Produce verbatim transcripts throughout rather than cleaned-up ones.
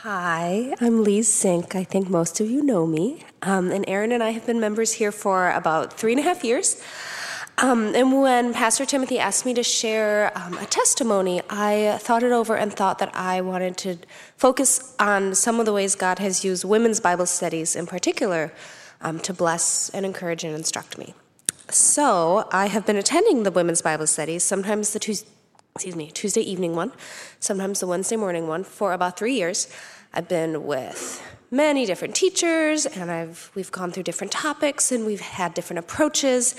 Hi, I'm Lise Zink. I think most of you know me. Um, and Aaron and I have been members here for about three and a half years. Um, and when Pastor Timothy asked me to share um, a testimony, I thought it over and thought that I wanted to focus on some of the ways God has used women's Bible studies in particular um, to bless and encourage and instruct me. So I have been attending the women's Bible studies, sometimes the Tuesday, excuse me, Tuesday evening one, sometimes the Wednesday morning one, for about three years. I've been with many different teachers, and I've we've gone through different topics, and we've had different approaches.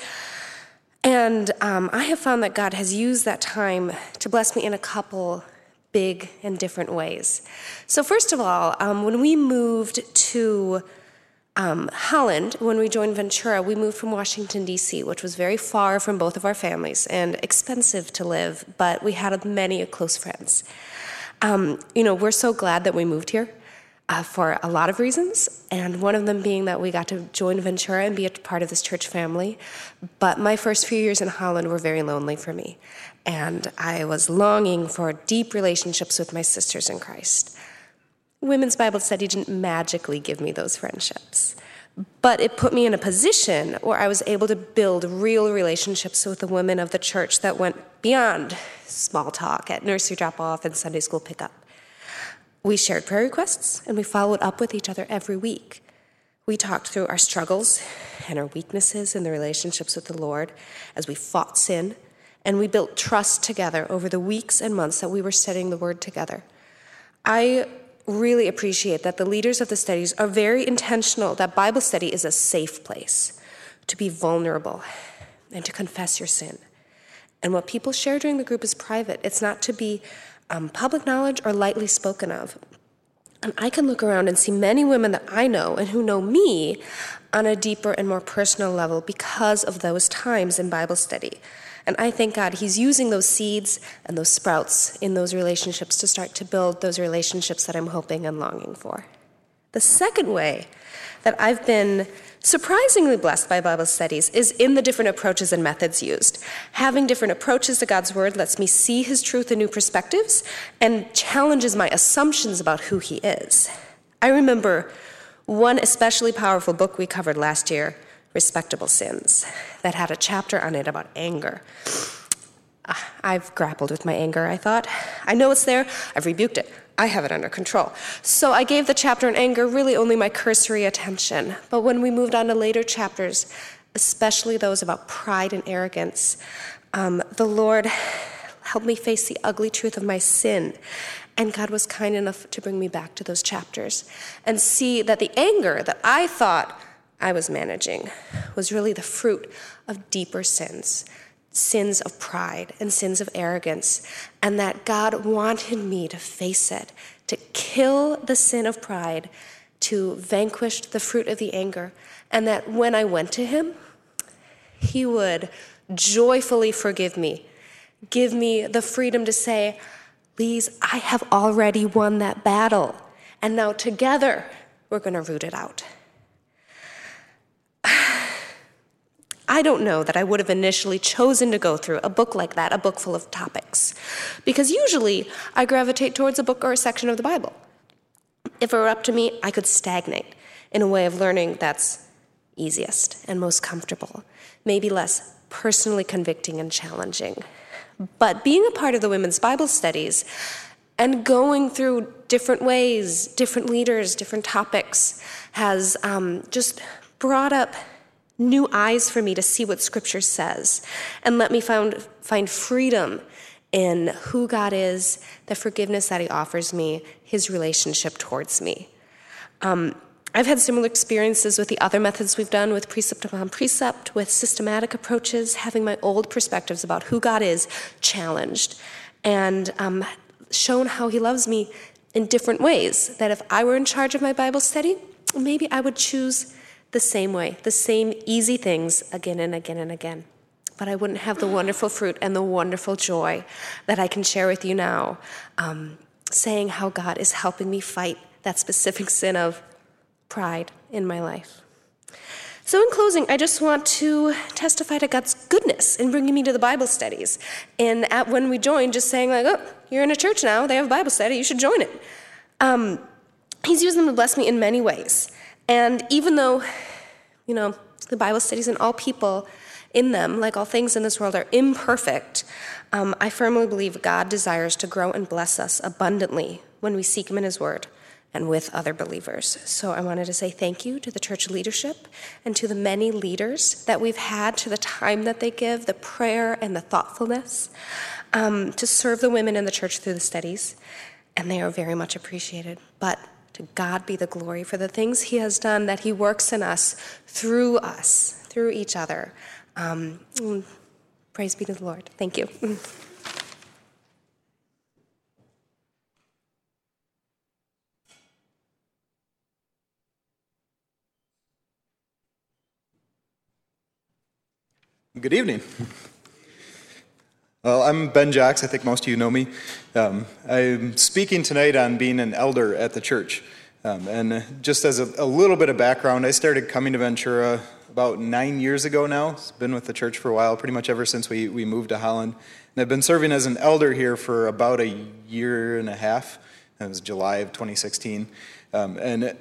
And um, I have found that God has used that time to bless me in a couple big and different ways. So first of all, um, when we moved to um, Holland, when we joined Ventura, we moved from Washington, D C, which was very far from both of our families and expensive to live, but we had many close friends. Um, you know, we're so glad that we moved here uh, for a lot of reasons, and one of them being that we got to join Ventura and be a part of this church family. But my first few years in Holland were very lonely for me, and I was longing for deep relationships with my sisters in Christ. Women's Bible study didn't magically give me those friendships, but it put me in a position where I was able to build real relationships with the women of the church that went beyond small talk at nursery drop-off and Sunday school pickup. We shared prayer requests, and we followed up with each other every week. We talked through our struggles and our weaknesses in the relationships with the Lord as we fought sin, and we built trust together over the weeks and months that we were studying the Word together. I really appreciate that the leaders of the studies are very intentional that Bible study is a safe place to be vulnerable and to confess your sin. And what people share during the group is private. It's not to be um, public knowledge or lightly spoken of. And I can look around and see many women that I know and who know me on a deeper and more personal level because of those times in Bible study. And I thank God He's using those seeds and those sprouts in those relationships to start to build those relationships that I'm hoping and longing for. The second way that I've been surprisingly blessed by Bible studies is in the different approaches and methods used. Having different approaches to God's Word lets me see His truth in new perspectives and challenges my assumptions about who He is. I remember one especially powerful book we covered last year, Respectable Sins, that had a chapter on it about anger. I've grappled with my anger, I thought. I know it's there. I've rebuked it. I have it under control. So I gave the chapter on anger really only my cursory attention. But when we moved on to later chapters, especially those about pride and arrogance, um, the Lord helped me face the ugly truth of my sin. And God was kind enough to bring me back to those chapters and see that the anger that I thought I was managing was really the fruit of deeper sins, sins of pride and sins of arrogance, and that God wanted me to face it, to kill the sin of pride, to vanquish the fruit of the anger, and that when I went to Him, He would joyfully forgive me, give me the freedom to say, Lise, I have already won that battle, and now together we're going to root it out. I don't know that I would have initially chosen to go through a book like that, a book full of topics, because usually I gravitate towards a book or a section of the Bible. If it were up to me, I could stagnate in a way of learning that's easiest and most comfortable, maybe less personally convicting and challenging. But being a part of the women's Bible studies and going through different ways, different leaders, different topics has um, just brought up new eyes for me to see what Scripture says and let me find, find freedom in who God is, the forgiveness that He offers me, His relationship towards me. Um, I've had similar experiences with the other methods we've done, with precept upon precept, with systematic approaches, having my old perspectives about who God is challenged and um, shown how He loves me in different ways, that if I were in charge of my Bible study, maybe I would choose the same way, the same easy things again and again and again. But I wouldn't have the wonderful fruit and the wonderful joy that I can share with you now, um, saying how God is helping me fight that specific sin of pride in my life. So in closing, I just want to testify to God's goodness in bringing me to the Bible studies. And at, when we joined, just saying like, oh, you're in a church now, they have a Bible study, you should join it. Um, he's used them to bless me in many ways. And even though, you know, the Bible studies and all people in them, like all things in this world, are imperfect, um, I firmly believe God desires to grow and bless us abundantly when we seek him in his word and with other believers. So I wanted to say thank you to the church leadership and to the many leaders that we've had, to the time that they give, the prayer and the thoughtfulness, um, to serve the women in the church through the studies. And they are very much appreciated. But to God be the glory for the things he has done, that he works in us, through us, through each other. Um, praise be to the Lord. Thank you. Good evening. Well, I'm Ben Jocks. I think most of you know me. Um, I'm speaking tonight on being an elder at the church. Um, and just as a, a little bit of background, I started coming to Ventura about nine years ago now. I've been with the church for a while, pretty much ever since we, we moved to Holland. And I've been serving as an elder here for about a year and a half. It was July of twenty sixteen. Um, and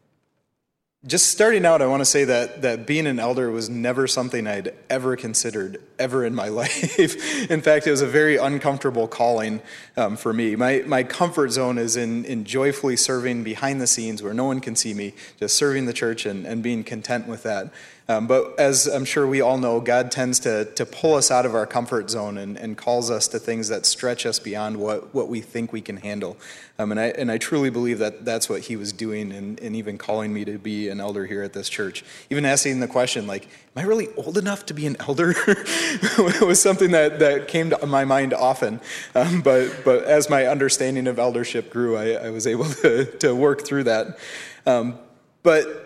just starting out, I want to say that that being an elder was never something I'd ever considered ever in my life. In fact, it was a very uncomfortable calling um, for me. My my comfort zone is in, in joyfully serving behind the scenes where no one can see me, just serving the church and, and being content with that. Um, but as I'm sure we all know, God tends to to pull us out of our comfort zone and, and calls us to things that stretch us beyond what, what we think we can handle. Um, and I and I truly believe that that's what he was doing, and, and even calling me to be an elder here at this church. Even asking the question, like, am I really old enough to be an elder? It was something that, that came to my mind often. Um, but but as my understanding of eldership grew, I, I was able to, to work through that. Um, but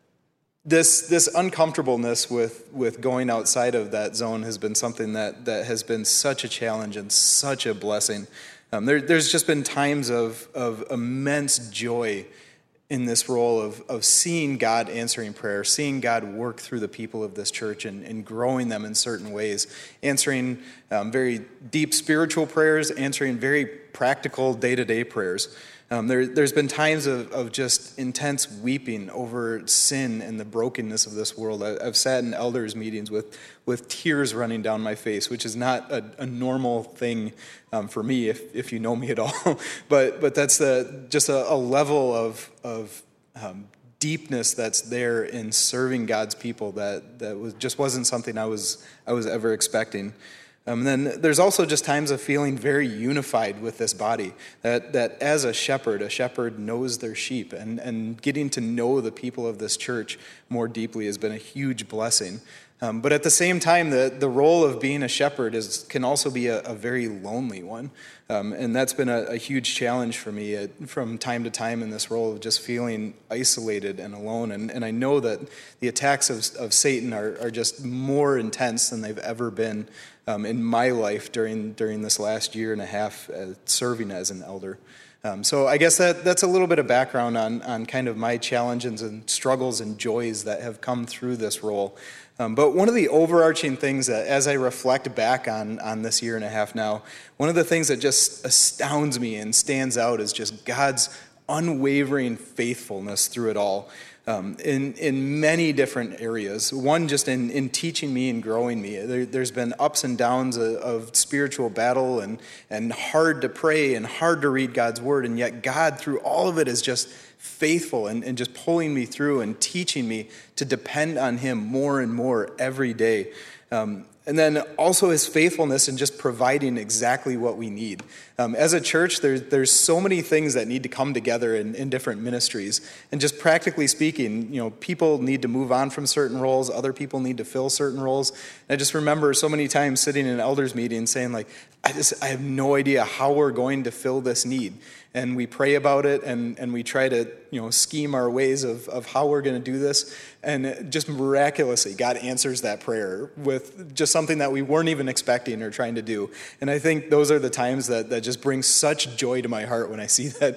This this uncomfortableness with, with going outside of that zone has been something that, that has been such a challenge and such a blessing. Um, there, there's just been times of, of immense joy in this role of, of seeing God answering prayer, seeing God work through the people of this church and, and growing them in certain ways, answering um, very deep spiritual prayers, answering very practical day-to-day prayers. Um, there, there's been times of, of just intense weeping over sin and the brokenness of this world. I, I've sat in elders' meetings with, with tears running down my face, which is not a, a normal thing um, for me, if, if you know me at all. but but that's the, just a, a level of, of um, deepness that's there in serving God's people that, that was just wasn't something I was I was ever expecting. Um, and then there's also just times of feeling very unified with this body, that that as a shepherd, a shepherd knows their sheep, and, and getting to know the people of this church more deeply has been a huge blessing. Um, but at the same time, the, the role of being a shepherd is can also be a, a very lonely one. Um, and that's been a, a huge challenge for me at, from time to time in this role of just feeling isolated and alone. And, and I know that the attacks of, of Satan are, are just more intense than they've ever been um, in my life during during this last year and a half uh, serving as an elder. Um, so I guess that that's a little bit of background on, on kind of my challenges and struggles and joys that have come through this role. Um, but one of the overarching things that, as I reflect back on, on this year and a half now, one of the things that just astounds me and stands out is just God's unwavering faithfulness through it all. Um, in in many different areas. One, just in, in teaching me and growing me. There, there's been ups and downs of, of spiritual battle and, and hard to pray and hard to read God's word, and yet God, through all of it, is just faithful and, and just pulling me through and teaching me to depend on him more and more every day. Um, and then also his faithfulness in just providing exactly what we need. Um, as a church, there, there's so many things that need to come together in, in different ministries. And just practically speaking, you know, people need to move on from certain roles. Other people need to fill certain roles. And I just remember so many times sitting in an elders meeting saying, like, I just I have no idea how we're going to fill this need. And we pray about it, and, and we try to, you know, scheme our ways of, of how we're going to do this. And just miraculously, God answers that prayer with just something that we weren't even expecting or trying to do. And I think those are the times that, that just bring such joy to my heart when I see that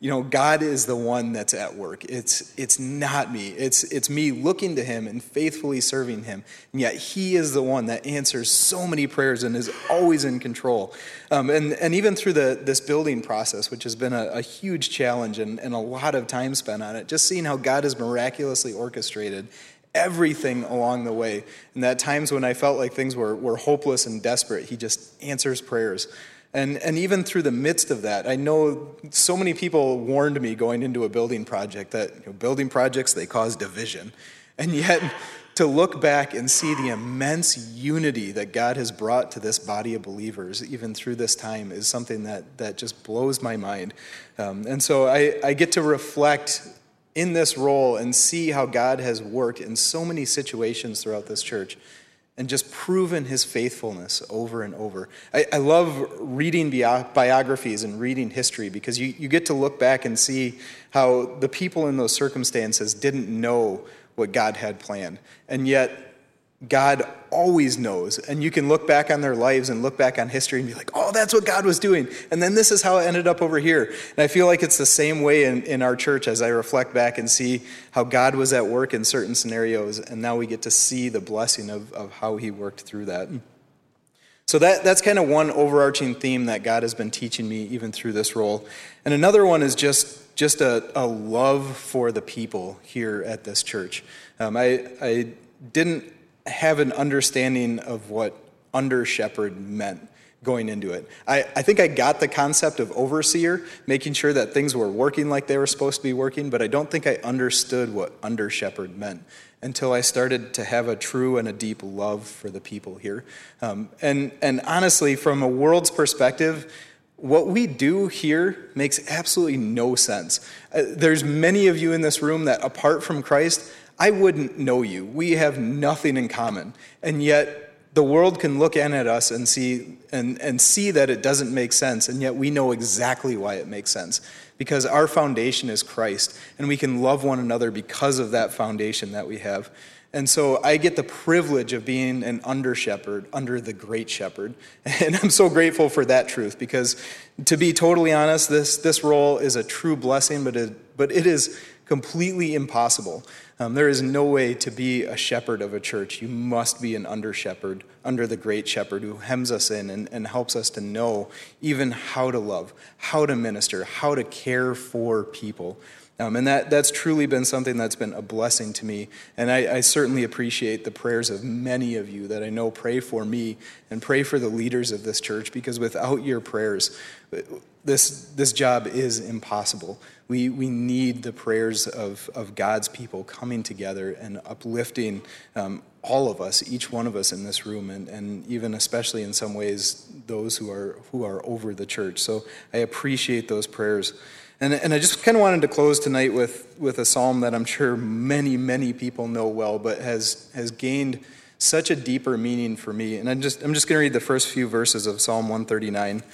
you know, God is the one that's at work. It's it's not me. It's it's me looking to him and faithfully serving him. And yet he is the one that answers so many prayers and is always in control. Um, and, and even through the this building process, which has been a, a huge challenge and, and a lot of time spent on it, just seeing how God has miraculously orchestrated everything along the way. And at times when I felt like things were, were hopeless and desperate, he just answers prayers. And and even through the midst of that, I know so many people warned me going into a building project that you know, building projects, they cause division. And yet to look back and see the immense unity that God has brought to this body of believers, even through this time, is something that, that just blows my mind. Um, and so I, I get to reflect in this role and see how God has worked in so many situations throughout this church and just proven his faithfulness over and over. I, I love reading bio- biographies and reading history because you, you get to look back and see how the people in those circumstances didn't know what God had planned. And yet God always knows. And you can look back on their lives and look back on history and be like, oh, that's what God was doing. And then this is how it ended up over here. And I feel like it's the same way in, in our church as I reflect back and see how God was at work in certain scenarios. And now we get to see the blessing of, of how he worked through that. So that that's kind of one overarching theme that God has been teaching me even through this role. And another one is just, just a, a love for the people here at this church. Um, I, I didn't have an understanding of what under shepherd meant going into it. I, I think I got the concept of overseer, making sure that things were working like they were supposed to be working, but I don't think I understood what under shepherd meant until I started to have a true and a deep love for the people here. Um, and, and honestly, from a world's perspective, what we do here makes absolutely no sense. Uh, there's many of you in this room that apart from Christ, I wouldn't know you. We have nothing in common. And yet the world can look in at us and see and, and see that it doesn't make sense, and yet we know exactly why it makes sense. Because our foundation is Christ, and we can love one another because of that foundation that we have. And so I get the privilege of being an under shepherd under the great shepherd. And I'm so grateful for that truth, because to be totally honest, this, this role is a true blessing, but it, but it is completely impossible. Um, there is no way to be a shepherd of a church. You must be an under shepherd, under the great shepherd who hems us in and, and helps us to know even how to love, how to minister, how to care for people. Um, and that that's truly been something that's been a blessing to me. And I, I certainly appreciate the prayers of many of you that I know pray for me and pray for the leaders of this church, because without your prayers, this this job is impossible. We we need the prayers of, of God's people coming together and uplifting um, all of us, each one of us in this room, and, and even especially in some ways those who are who are over the church. So I appreciate those prayers. And, and I just kind of wanted to close tonight with, with a psalm that I'm sure many, many people know well, but has has gained such a deeper meaning for me. And I'm just I'm just going to read the first few verses of Psalm one thirty-nine.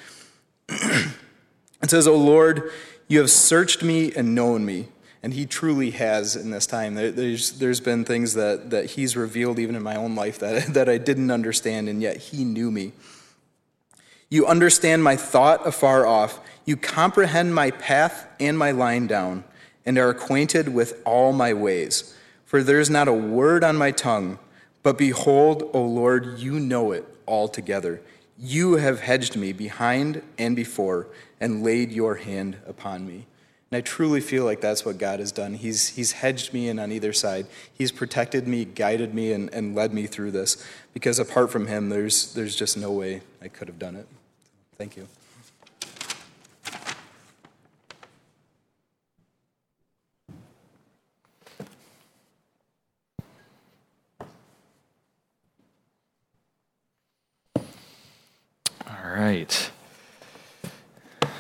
It says, "O Lord, you have searched me and known me." And he truly has in this time. There, there's there's been things that, that he's revealed even in my own life that, that I didn't understand, and yet he knew me. "You understand my thought afar off. You comprehend my path and my lying down, and are acquainted with all my ways. For there is not a word on my tongue, but behold, O Lord, you know it altogether. You have hedged me behind and before, and laid your hand upon me." And I truly feel like that's what God has done. He's he's hedged me in on either side. He's protected me, guided me, and, and led me through this. Because apart from him, there's there's just no way I could have done it. Thank you. All right. Get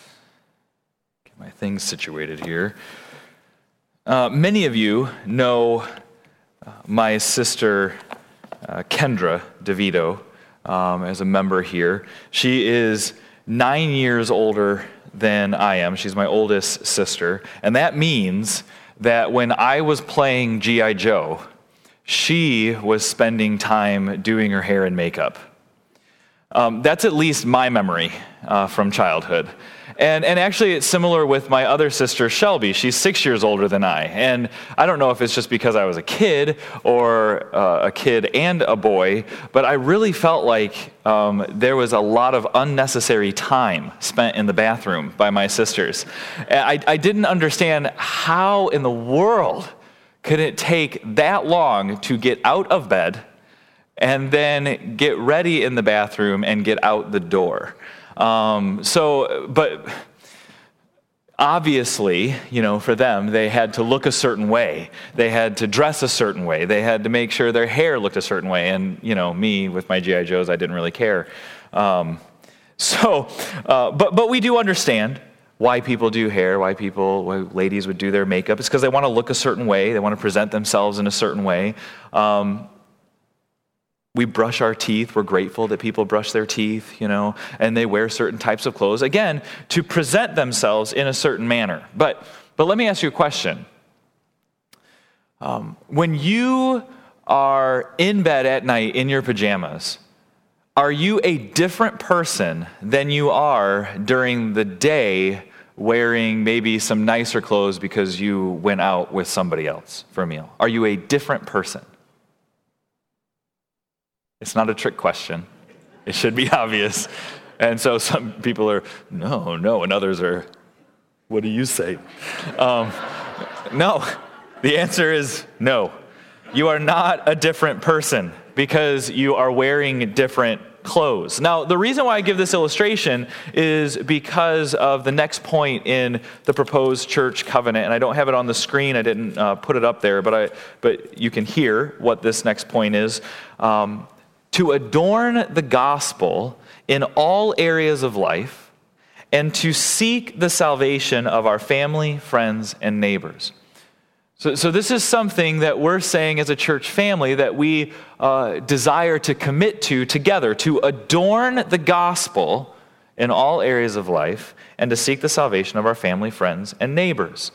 my things situated here. Uh, many of you know uh, my sister, uh, Kendra DeVito, um, as a member here. She is nine years older than I am. She's my oldest sister. And that means that when I was playing G I Joe, she was spending time doing her hair and makeup. Um, that's at least my memory uh, from childhood. And and actually it's similar with my other sister, Shelby. She's six years older than I. And I don't know if it's just because I was a kid or uh, a kid and a boy, but I really felt like um, there was a lot of unnecessary time spent in the bathroom by my sisters. And I, I didn't understand how in the world could it take that long to get out of bed and then get ready in the bathroom and get out the door. Um, so, but obviously, you know, for them, they had to look a certain way. They had to dress a certain way. They had to make sure their hair looked a certain way. And, you know, me with my G I Joes, I didn't really care. Um, so, uh, but but we do understand why people do hair, why people, why ladies would do their makeup. It's because they want to look a certain way. They want to present themselves in a certain way. Um, We brush our teeth. We're grateful that people brush their teeth, you know, and they wear certain types of clothes, again, to present themselves in a certain manner. But but let me ask you a question. Um, when you are in bed at night in your pajamas, are you a different person than you are during the day wearing maybe some nicer clothes because you went out with somebody else for a meal? Are you a different person? It's not a trick question. It should be obvious. And so some people are, no, no, and others are, what do you say? Um, no, the answer is no. You are not a different person because you are wearing different clothes. Now, the reason why I give this illustration is because of the next point in the proposed church covenant, and I don't have it on the screen. I didn't uh, put it up there, but I, but you can hear what this next point is. Um, to adorn the gospel in all areas of life, and to seek the salvation of our family, friends, and neighbors. So, so this is something that we're saying as a church family that we uh, desire to commit to together, to adorn the gospel in all areas of life, and to seek the salvation of our family, friends, and neighbors.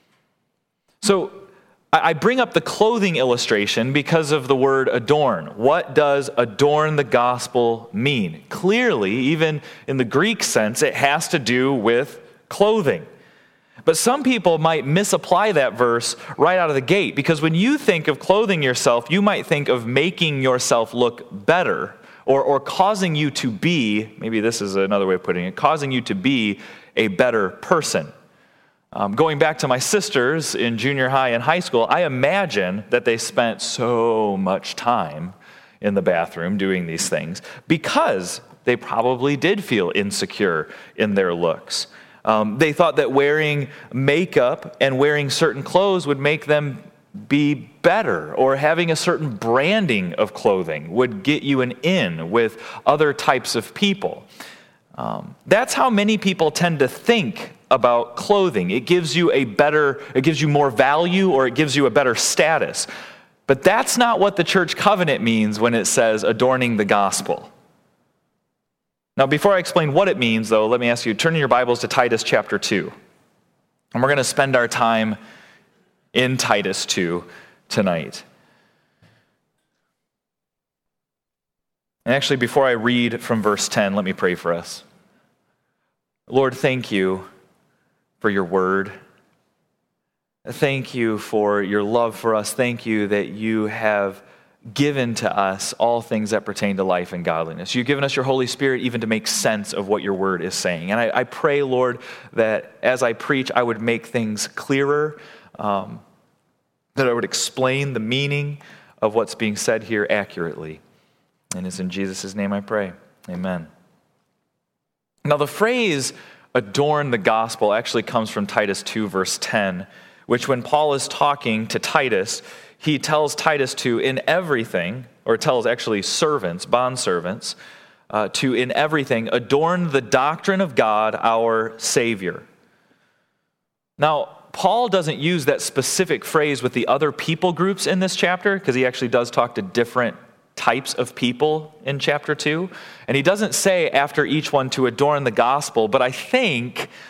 So, I bring up the clothing illustration because of the word adorn. What does adorn the gospel mean? Clearly, even in the Greek sense, it has to do with clothing. But some people might misapply that verse right out of the gate, because when you think of clothing yourself, you might think of making yourself look better, or, or causing you to be, maybe this is another way of putting it, causing you to be a better person. Um, going back to my sisters in junior high and high school, I imagine that they spent so much time in the bathroom doing these things because they probably did feel insecure in their looks. Um, they thought that wearing makeup and wearing certain clothes would make them be better, or having a certain branding of clothing would get you an in with other types of people. Um, that's how many people tend to think about clothing. It gives you a better, it gives you more value, or it gives you a better status. But that's not what the church covenant means when it says adorning the gospel. Now, before I explain what it means, though, let me ask you, turn in your Bibles to Titus chapter two. And we're going to spend our time in Titus two tonight. And actually, before I read from verse ten, let me pray for us. Lord, thank you for your word. Thank you for your love for us. Thank you that you have given to us all things that pertain to life and godliness. You've given us your Holy Spirit even to make sense of what your word is saying. And I, I pray, Lord, that as I preach, I would make things clearer, um, that I would explain the meaning of what's being said here accurately. And it's in Jesus' name I pray. Amen. Now, the phrase adorn the gospel actually comes from Titus two, verse ten, which when Paul is talking to Titus, he tells Titus to, in everything, or tells actually servants, bondservants, uh, to, in everything, adorn the doctrine of God, our Savior. Now, Paul doesn't use that specific phrase with the other people groups in this chapter, because he actually does talk to different types of people in chapter two. And he doesn't say after each one to adorn the gospel, but I think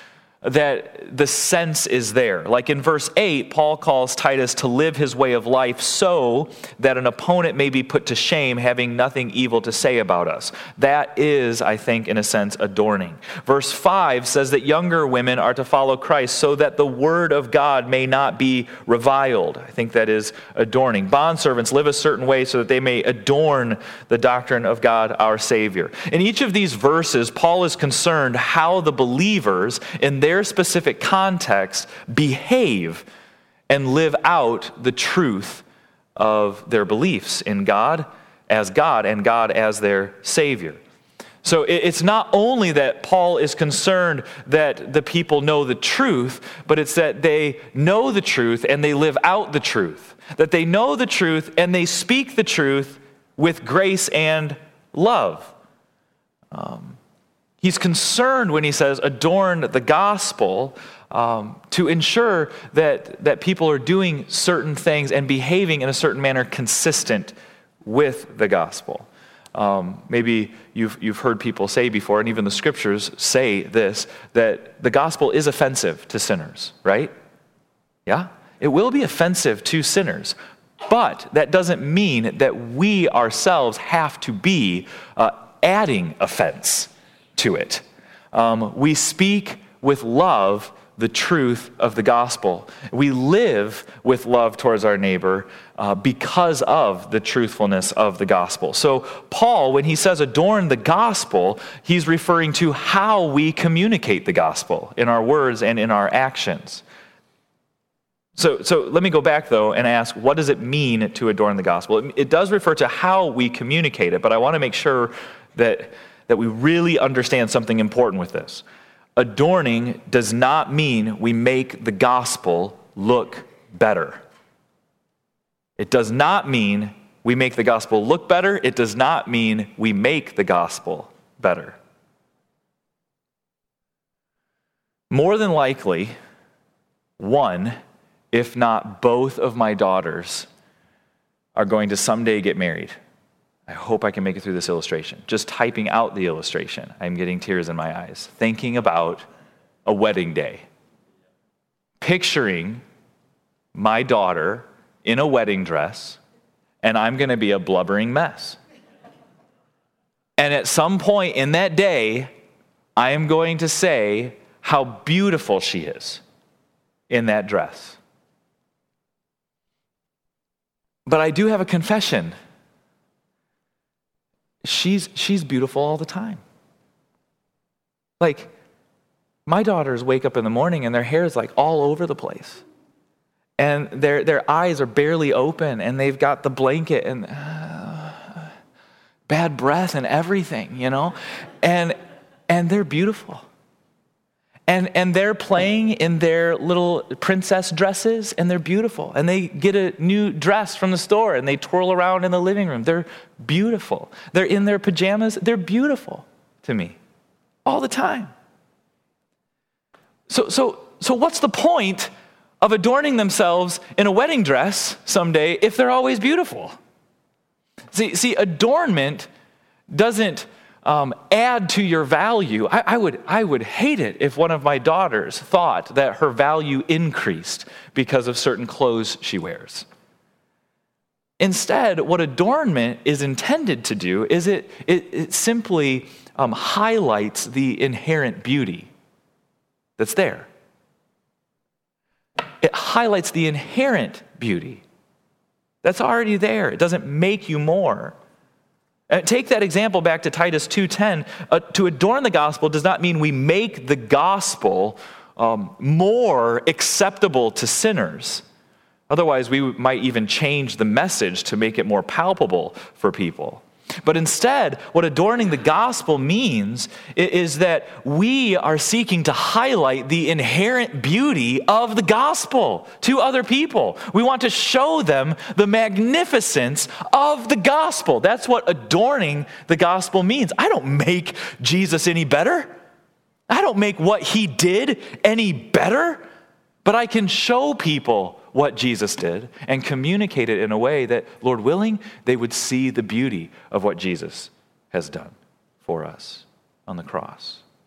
that the sense is there. Like in verse eight, Paul calls Titus to live his way of life so that an opponent may be put to shame, having nothing evil to say about us. That is, I think, in a sense, adorning. Verse five says that younger women are to follow Christ so that the word of God may not be reviled. I think that is adorning. Bondservants live a certain way so that they may adorn the doctrine of God our Savior. In each of these verses, Paul is concerned how the believers in their specific context behave and live out the truth of their beliefs in God as God and God as their Savior. So it's not only that Paul is concerned that the people know the truth, but it's that they know the truth and they live out the truth. That they know the truth and they speak the truth with grace and love. Um, He's concerned when he says adorn the gospel um, to ensure that, that people are doing certain things and behaving in a certain manner consistent with the gospel. Um, maybe you've, you've heard people say before, and even the scriptures say this, that the gospel is offensive to sinners, right? Yeah? It will be offensive to sinners. But that doesn't mean that we ourselves have to be uh, adding offense to it. Um, we speak with love the truth of the gospel. We live with love towards our neighbor uh, because of the truthfulness of the gospel. So Paul, when he says adorn the gospel, he's referring to how we communicate the gospel in our words and in our actions. So, so let me go back, though, and ask, what does it mean to adorn the gospel? It, it does refer to how we communicate it, but I want to make sure that that we really understand something important with this. Adorning does not mean we make the gospel look better. It does not mean we make the gospel look better. It does not mean we make the gospel better. More than likely, one, if not both of my daughters are going to someday get married. I hope I can make it through this illustration. Just typing out the illustration, I'm getting tears in my eyes, thinking about a wedding day. Picturing my daughter in a wedding dress, and I'm going to be a blubbering mess. And at some point in that day, I am going to say how beautiful she is in that dress. But I do have a confession. She's she's beautiful all the time. Like, my daughters wake up in the morning and their hair is like all over the place. And their their eyes are barely open and they've got the blanket and uh, bad breath and everything, you know? And and they're beautiful. And and they're playing in their little princess dresses, and they're beautiful. And they get a new dress from the store, and they twirl around in the living room. They're beautiful. They're in their pajamas. They're beautiful to me all the time. So so so what's the point of adorning themselves in a wedding dress someday if they're always beautiful? See, see, adornment doesn't Um, add to your value. I, I would I would hate it if one of my daughters thought that her value increased because of certain clothes she wears. Instead, what adornment is intended to do is it, it, it simply um, highlights the inherent beauty that's there. It highlights the inherent beauty that's already there. It doesn't make you more. Uh, take that example back to Titus two ten. Uh, to adorn the gospel does not mean we make the gospel um, more acceptable to sinners. Otherwise, we might even change the message to make it more palpable for people. But instead, what adorning the gospel means is that we are seeking to highlight the inherent beauty of the gospel to other people. We want to show them the magnificence of the gospel. That's what adorning the gospel means. I don't make Jesus any better. I don't make what he did any better. But I can show people what Jesus did and communicate it in a way that, Lord willing, they would see the beauty of what Jesus has done for us on the cross.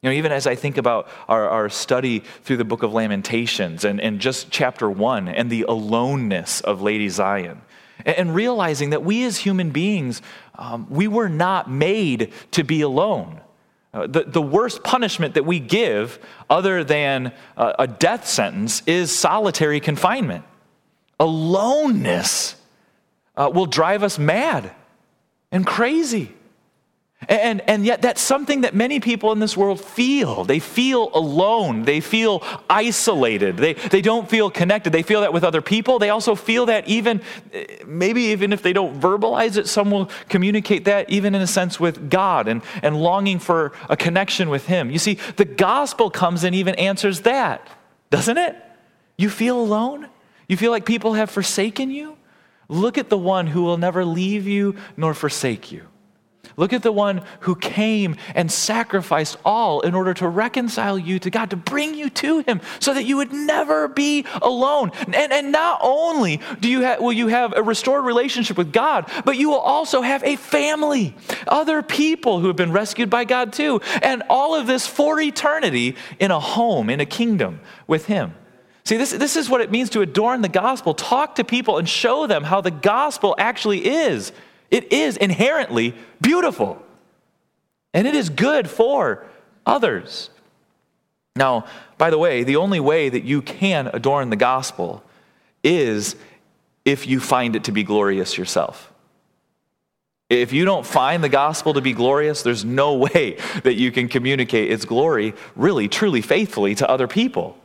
You know, even as I think about our, our study through the book of Lamentations and, and just chapter one and the aloneness of Lady Zion, and, and realizing that we as human beings, um, we were not made to be alone. Uh, the, the worst punishment that we give, other than uh, a death sentence, is solitary confinement. Aloneness uh, will drive us mad and crazy. And, and yet that's something that many people in this world feel. They feel alone. They feel isolated. They, they don't feel connected. They feel that with other people. They also feel that even, maybe even if they don't verbalize it, some will communicate that even in a sense with God and, and longing for a connection with Him. You see, the gospel comes and even answers that, doesn't it? You feel alone? You feel like people have forsaken you? Look at the one who will never leave you nor forsake you. Look at the one who came and sacrificed all in order to reconcile you to God, to bring you to Him so that you would never be alone. And, and not only do you ha- will you have a restored relationship with God, but you will also have a family, other people who have been rescued by God too. And all of this for eternity in a home, in a kingdom with Him. See, this, this is what it means to adorn the gospel. Talk to people and show them how the gospel actually is. It is inherently beautiful, and it is good for others. Now, by the way, the only way that you can adorn the gospel is if you find it to be glorious yourself. If you don't find the gospel to be glorious, there's no way that you can communicate its glory really, truly, faithfully to other people.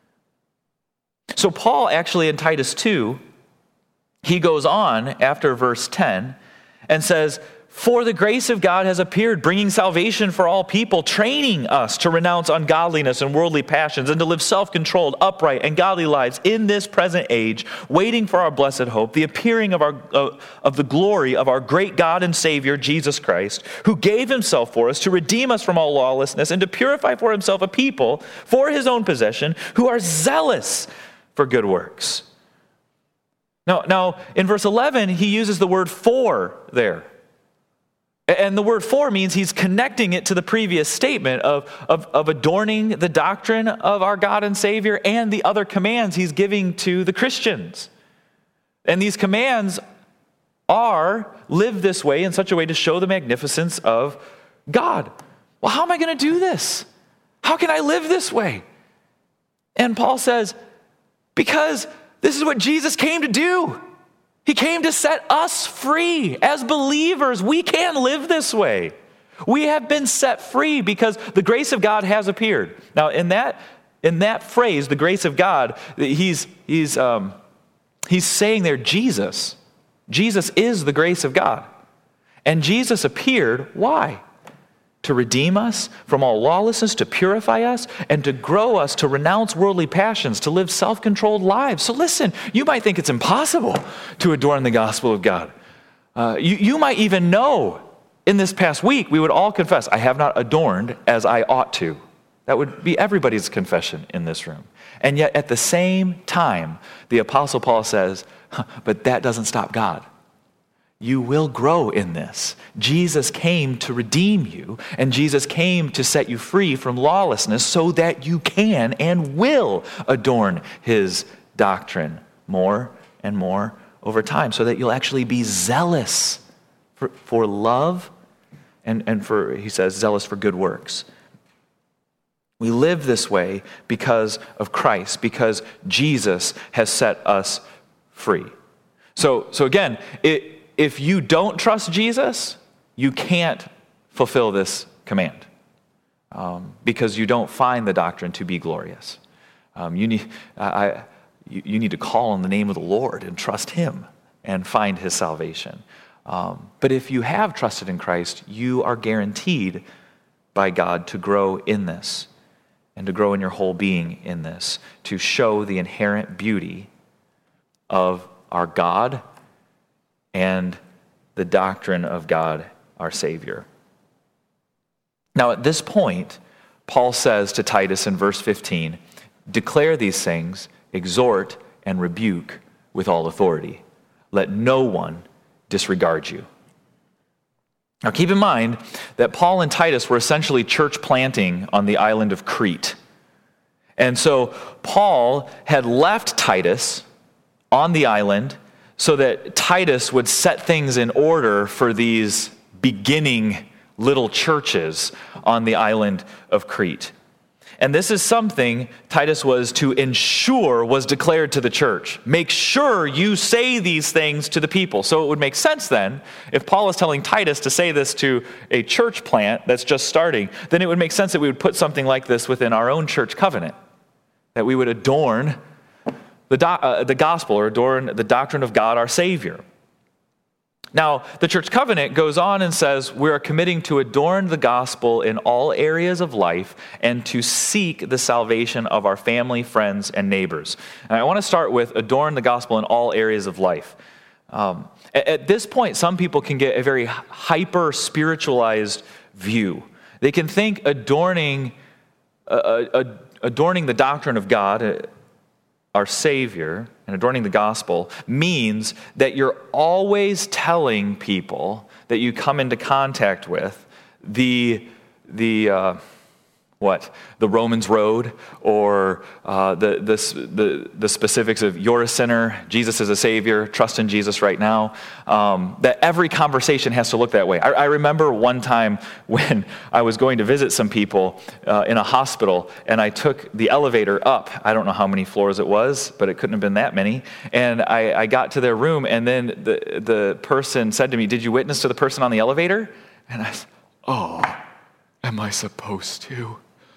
So Paul actually in Titus two, he goes on after verse ten, and says, "For the grace of God has appeared, bringing salvation for all people, training us to renounce ungodliness and worldly passions, and to live self-controlled, upright, and godly lives in this present age, waiting for our blessed hope, the appearing of our uh, of the glory of our great God and Savior, Jesus Christ, who gave Himself for us to redeem us from all lawlessness and to purify for Himself a people for His own possession, who are zealous for good works." Now, now, in verse eleven, he uses the word "for" there. And the word "for" means he's connecting it to the previous statement of, of, of adorning the doctrine of our God and Savior and the other commands he's giving to the Christians. And these commands are, live this way in such a way to show the magnificence of God. Well, how am I going to do this? How can I live this way? And Paul says, because this is what Jesus came to do. He came to set us free. As believers, we can live this way. We have been set free because the grace of God has appeared. Now, in that in that phrase, the grace of God, he's he's um, he's saying there, Jesus. Jesus is the grace of God, and Jesus appeared. Why? To redeem us from all lawlessness, to purify us, and to grow us to renounce worldly passions, to live self-controlled lives. So listen, you might think it's impossible to adorn the gospel of God. Uh, you, you might even know in this past week, we would all confess, I have not adorned as I ought to. That would be everybody's confession in this room. And yet at the same time, the Apostle Paul says, but that doesn't stop God. You will grow in this. Jesus came to redeem you, and Jesus came to set you free from lawlessness so that you can and will adorn His doctrine more and more over time, so that you'll actually be zealous for, for love and, and for, he says, zealous for good works. We live this way because of Christ, because Jesus has set us free. So, so again, it If you don't trust Jesus, you can't fulfill this command um, because you don't find the doctrine to be glorious. Um, you need, I, you, you need to call on the name of the Lord and trust Him and find His salvation. Um, but if you have trusted in Christ, you are guaranteed by God to grow in this and to grow in your whole being in this, to show the inherent beauty of our God and the doctrine of God, our Savior. Now, at this point, Paul says to Titus in verse fifteen, declare these things, exhort, and rebuke with all authority. Let no one disregard you. Now keep in mind that Paul and Titus were essentially church planting on the island of Crete. And so Paul had left Titus on the island so that Titus would set things in order for these beginning little churches on the island of Crete. And this is something Titus was to ensure was declared to the church. Make sure you say these things to the people. So it would make sense then, if Paul is telling Titus to say this to a church plant that's just starting, then it would make sense that we would put something like this within our own church covenant, that we would adorn the, do, uh, the gospel or adorn the doctrine of God our Savior. Now, the church covenant goes on and says we are committing to adorn the gospel in all areas of life and to seek the salvation of our family, friends, and neighbors. And I want to start with adorn the gospel in all areas of life. Um, at, at this point, some people can get a very hyper-spiritualized view. They can think adorning, uh, uh, adorning the doctrine of God, uh, our Savior, and adorning the gospel means that you're always telling people that you come into contact with the, the uh, what? The Romans Road, or uh, the, the, the, the specifics of you're a sinner, Jesus is a Savior, trust in Jesus right now. Um, that every conversation has to look that way. I, I remember one time when I was going to visit some people uh, in a hospital, and I took the elevator up. I don't know how many floors it was, but it couldn't have been that many. And I, I got to their room, and then the, the person said to me, "Did you witness to the person on the elevator?" And I said, "Oh, am I supposed to?"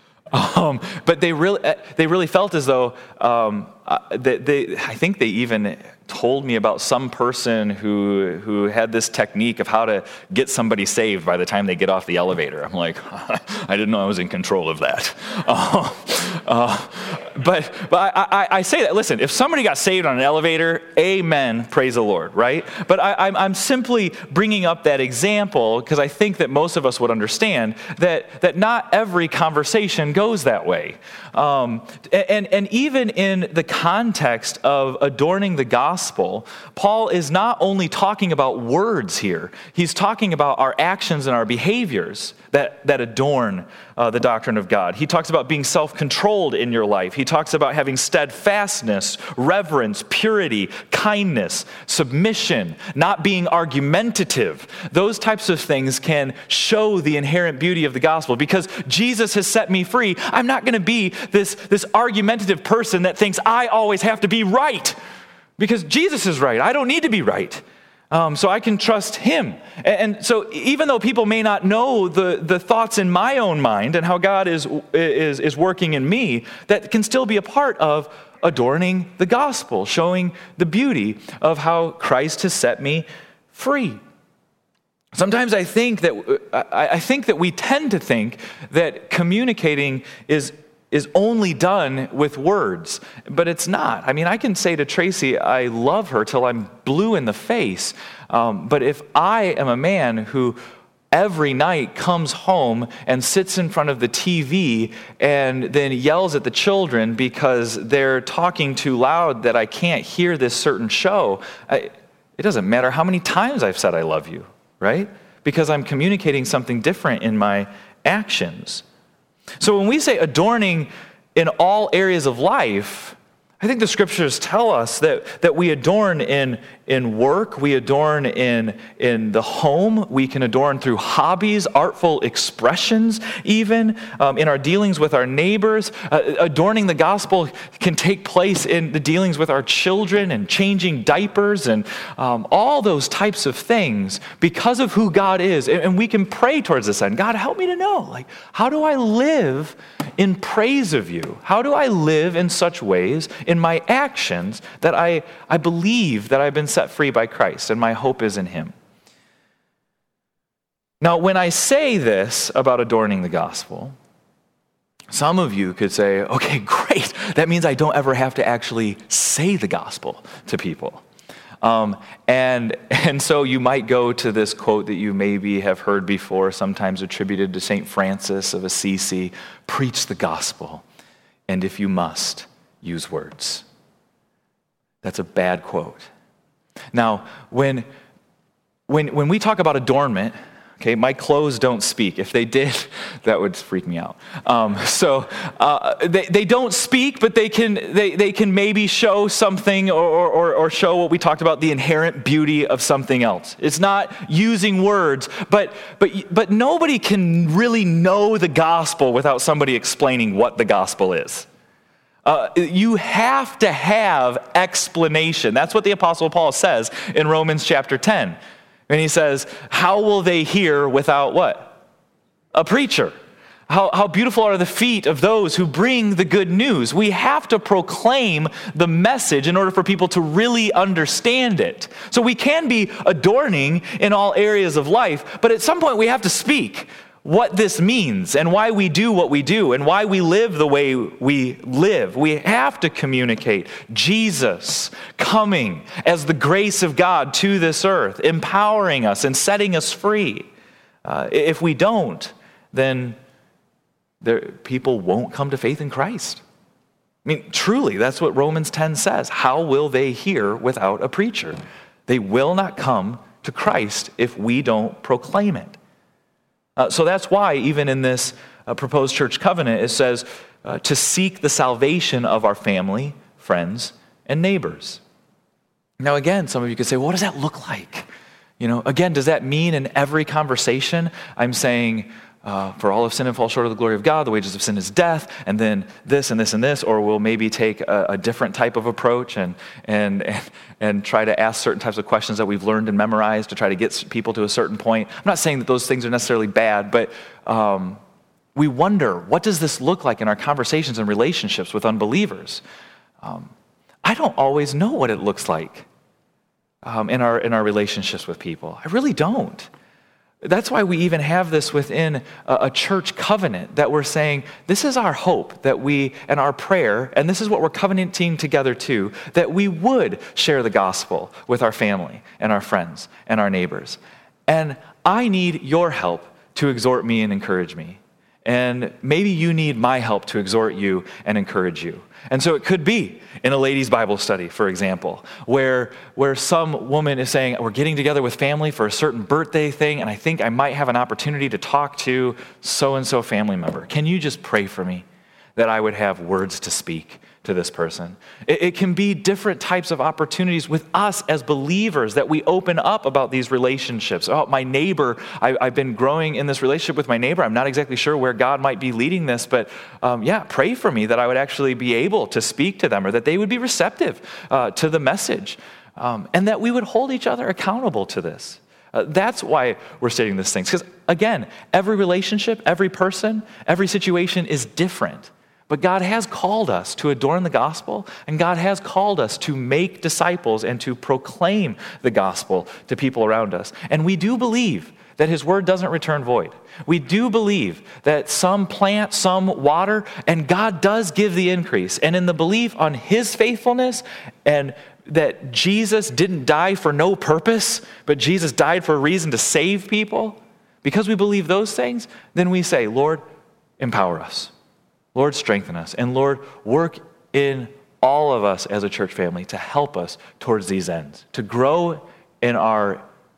Um, but they really, they really felt as though um, uh, they, they. I think they even told me about some person who who had this technique of how to get somebody saved by the time they get off the elevator. I'm like, I didn't know I was in control of that. Uh, uh, but but I, I, I say that. Listen, if somebody got saved on an elevator, amen, praise the Lord, right? But I, I'm, I'm simply bringing up that example because I think that most of us would understand that that not every conversation goes that way. Um, and and even in the context of adorning the gospel, Paul is not only talking about words here, he's talking about our actions and our behaviors that, that adorn uh, the doctrine of God. He talks about being self-controlled in your life. He talks about having steadfastness, reverence, purity, kindness, submission, not being argumentative. Those types of things can show the inherent beauty of the gospel. Because Jesus has set me free, I'm not going to be this, this argumentative person that thinks I always have to be right. Because Jesus is right. I don't need to be right. Um, so I can trust him. And, and so even though people may not know the, the thoughts in my own mind and how God is, is, is working in me, that can still be a part of adorning the gospel, showing the beauty of how Christ has set me free. Sometimes I think that I, I think that we tend to think that communicating is is only done with words, but it's not. I mean, I can say to Tracy, I love her till I'm blue in the face. Um, but if I am a man who every night comes home and sits in front of the T V and then yells at the children because they're talking too loud that I can't hear this certain show, I, it doesn't matter how many times I've said I love you, right? Because I'm communicating something different in my actions. So when we say adorning in all areas of life, I think the scriptures tell us that, that we adorn in, in work, we adorn in, in the home, we can adorn through hobbies, artful expressions even, um, in our dealings with our neighbors. Uh, adorning the gospel can take place in the dealings with our children and changing diapers and um, all those types of things because of who God is. And, and we can pray towards this end. God, help me to know, like, how do I live in praise of you? How do I live in such ways in my actions that I, I believe that I've been set free by Christ and my hope is in him? Now, when I say this about adorning the gospel, some of you could say, okay, great. That means I don't ever have to actually say the gospel to people. Um, and, and so you might go to this quote that you maybe have heard before, sometimes attributed to Saint Francis of Assisi, preach the gospel, and if you must, use words. That's a bad quote. Now, when, when, when we talk about adornment, Okay, my clothes don't speak. If they did, that would freak me out. Um, so uh, they, they don't speak, but they can they, they can maybe show something or, or, or show what we talked about, the inherent beauty of something else. It's not using words, but but but nobody can really know the gospel without somebody explaining what the gospel is. Uh, you have to have explanation. That's what the Apostle Paul says in Romans chapter ten. And he says, how will they hear without what? A preacher. How, how beautiful are the feet of those who bring the good news. We have to proclaim the message in order for people to really understand it. So we can be adorning in all areas of life, but at some point we have to speak what this means and why we do what we do and why we live the way we live. We have to communicate Jesus coming as the grace of God to this earth, empowering us and setting us free. Uh, if we don't, then there, people won't come to faith in Christ. I mean, truly, that's what Romans ten says. How will they hear without a preacher? They will not come to Christ if we don't proclaim it. Uh, so that's why even in this uh, proposed church covenant, it says uh, to seek the salvation of our family, friends, and neighbors. Now again, some of you could say, well, what does that look like? You know, again, does that mean in every conversation I'm saying, uh, for all of sin and fall short of the glory of God, the wages of sin is death, and then this and this and this, or we'll maybe take a, a different type of approach and, and and and try to ask certain types of questions that we've learned and memorized to try to get people to a certain point. I'm not saying that those things are necessarily bad, but um, we wonder, what does this look like in our conversations and relationships with unbelievers? Um, I don't always know what it looks like um, in our in our relationships with people. I really don't. That's why we even have this within a, a church covenant, that we're saying, this is our hope that we, and our prayer, and this is what we're covenanting together too, that we would share the gospel with our family and our friends and our neighbors. And I need your help to exhort me and encourage me. And maybe you need my help to exhort you and encourage you. And so it could be in a ladies' Bible study, for example, where, where some woman is saying, we're getting together with family for a certain birthday thing, and I think I might have an opportunity to talk to so-and-so family member. Can you just pray for me that I would have words to speak to this person? It, it can be different types of opportunities with us as believers that we open up about these relationships. Oh, my neighbor, I, I've been growing in this relationship with my neighbor. I'm not exactly sure where God might be leading this, but um, yeah, pray for me that I would actually be able to speak to them, or that they would be receptive uh, to the message, um, and that we would hold each other accountable to this. Uh, that's why we're stating these things. Because again, every relationship, every person, every situation is different. But God has called us to adorn the gospel, and God has called us to make disciples and to proclaim the gospel to people around us. And we do believe that his word doesn't return void. We do believe that some plant, some water, and God does give the increase. And in the belief on his faithfulness, and that Jesus didn't die for no purpose, but Jesus died for a reason to save people, because we believe those things, then we say, Lord, empower us. Lord, strengthen us. And Lord, work in all of us as a church family to help us towards these ends, to grow in our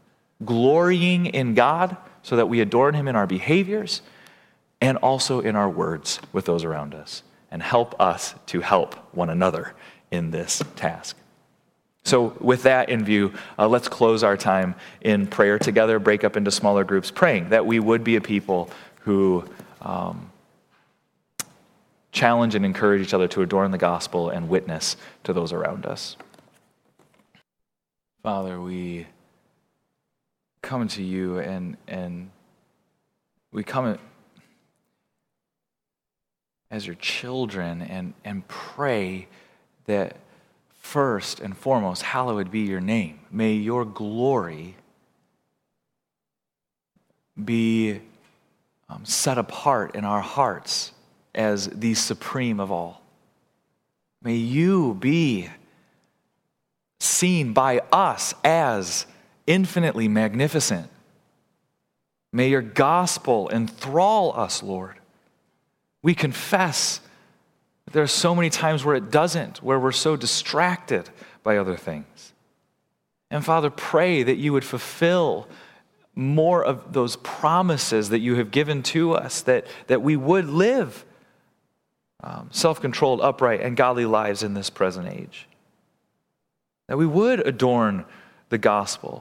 glorying in God so that we adorn him in our behaviors and also in our words with those around us, and help us to help one another in this task. So with that in view, uh, let's close our time in prayer together, break up into smaller groups, praying that we would be a people who um, challenge and encourage each other to adorn the gospel and witness to those around us. Father, we come to you and and we come as your children and, and pray that first and foremost, hallowed be your name. May your glory be um, set apart in our hearts as the supreme of all. May you be seen by us as infinitely magnificent. May your gospel enthrall us, Lord. We confess that there are so many times where it doesn't, where we're so distracted by other things. And Father, pray that you would fulfill more of those promises that you have given to us, that, that we would live um, self-controlled, upright, and godly lives in this present age. That we would adorn the gospel.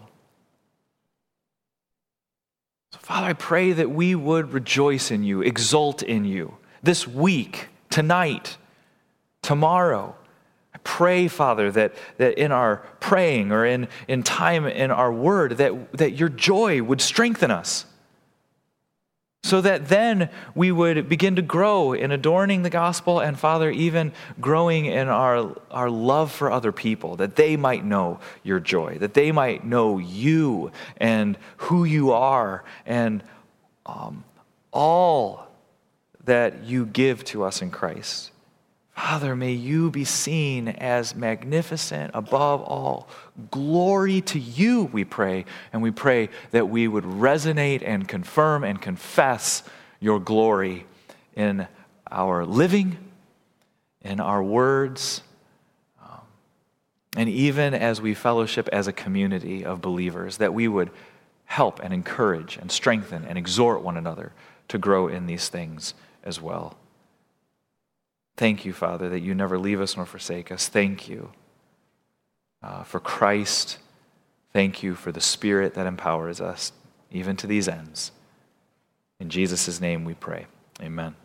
So, Father, I pray that we would rejoice in you, exult in you this week, tonight, tomorrow. I pray, Father, that, that in our praying or in, in time in our word, that, that your joy would strengthen us. So that then we would begin to grow in adorning the gospel and, Father, even growing in our, our love for other people, that they might know your joy, that they might know you and who you are and um, all that you give to us in Christ. Father, may you be seen as magnificent above all. Glory to you, we pray, and we pray that we would resonate and confirm and confess your glory in our living, in our words, um, and even as we fellowship as a community of believers, that we would help and encourage and strengthen and exhort one another to grow in these things as well. Thank you, Father, that you never leave us nor forsake us. Thank you uh, for Christ. Thank you for the Spirit that empowers us even to these ends. In Jesus' name we pray. Amen.